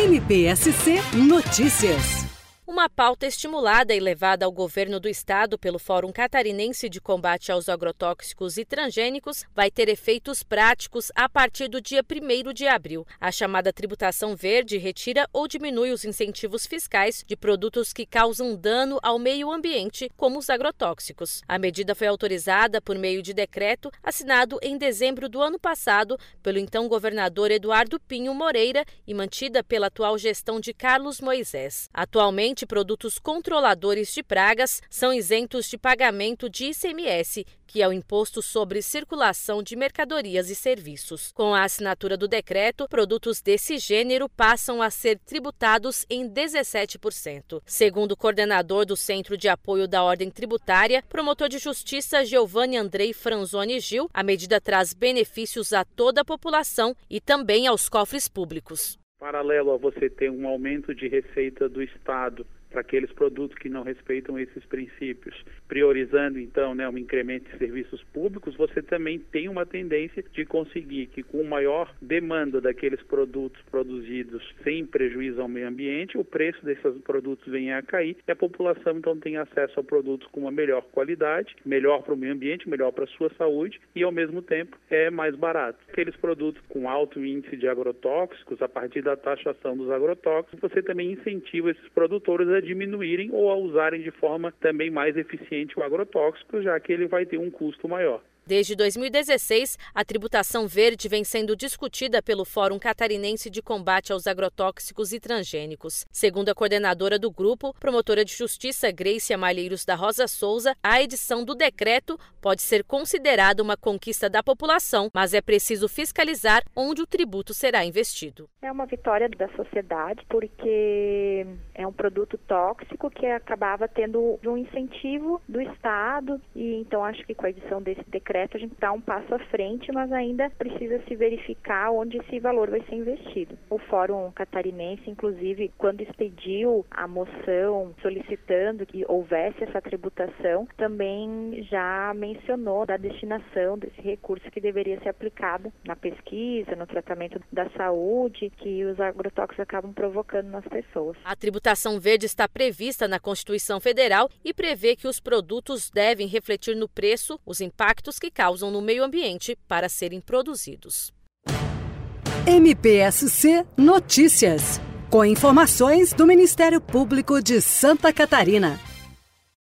MPSC Notícias. Uma pauta estimulada e levada ao governo do estado pelo Fórum Catarinense de Combate aos Agrotóxicos e Transgênicos vai ter efeitos práticos a partir do dia 1º de abril. A chamada tributação verde retira ou diminui os incentivos fiscais de produtos que causam dano ao meio ambiente, como os agrotóxicos. A medida foi autorizada por meio de decreto assinado em dezembro do ano passado pelo então governador Eduardo Pinho Moreira e mantida pela atual gestão de Carlos Moisés. Atualmente, produtos controladores de pragas são isentos de pagamento de ICMS, que é o Imposto sobre Circulação de Mercadorias e Serviços. Com a assinatura do decreto, produtos desse gênero passam a ser tributados em 17%. Segundo o coordenador do Centro de Apoio da Ordem Tributária, promotor de Justiça Giovanni Andrei Franzoni Gil, a medida traz benefícios a toda a população e também aos cofres públicos. Paralelo a você ter um aumento de receita do Estado para aqueles produtos que não respeitam esses princípios, priorizando então um incremento de serviços públicos, você também tem uma tendência de conseguir que com maior demanda daqueles produtos produzidos sem prejuízo ao meio ambiente, o preço desses produtos venha a cair e a população então tem acesso a produtos com uma melhor qualidade, melhor para o meio ambiente, melhor para a sua saúde e ao mesmo tempo é mais barato. Aqueles produtos com alto índice de agrotóxicos, a partir da taxação dos agrotóxicos, você também incentiva esses produtores a diminuírem ou a usarem de forma também mais eficiente o agrotóxico, já que ele vai ter um custo maior. Desde 2016, a tributação verde vem sendo discutida pelo Fórum Catarinense de Combate aos Agrotóxicos e Transgênicos. Segundo a coordenadora do grupo, promotora de justiça Grécia Malheiros da Rosa Souza, a edição do decreto pode ser considerada uma conquista da população, mas é preciso fiscalizar onde o tributo será investido. É uma vitória da sociedade, porque é um produto tóxico que acabava tendo um incentivo do Estado e então acho que com a edição desse decreto a gente dá um passo à frente, mas ainda precisa se verificar onde esse valor vai ser investido. O Fórum Catarinense, inclusive, quando expediu a moção solicitando que houvesse essa tributação, também já mencionou da destinação desse recurso que deveria ser aplicado na pesquisa, no tratamento da saúde, que os agrotóxicos acabam provocando nas pessoas. A tributação verde está prevista na Constituição Federal e prevê que os produtos devem refletir no preço os impactos que causam no meio ambiente para serem produzidos. MPSC Notícias, com informações do Ministério Público de Santa Catarina.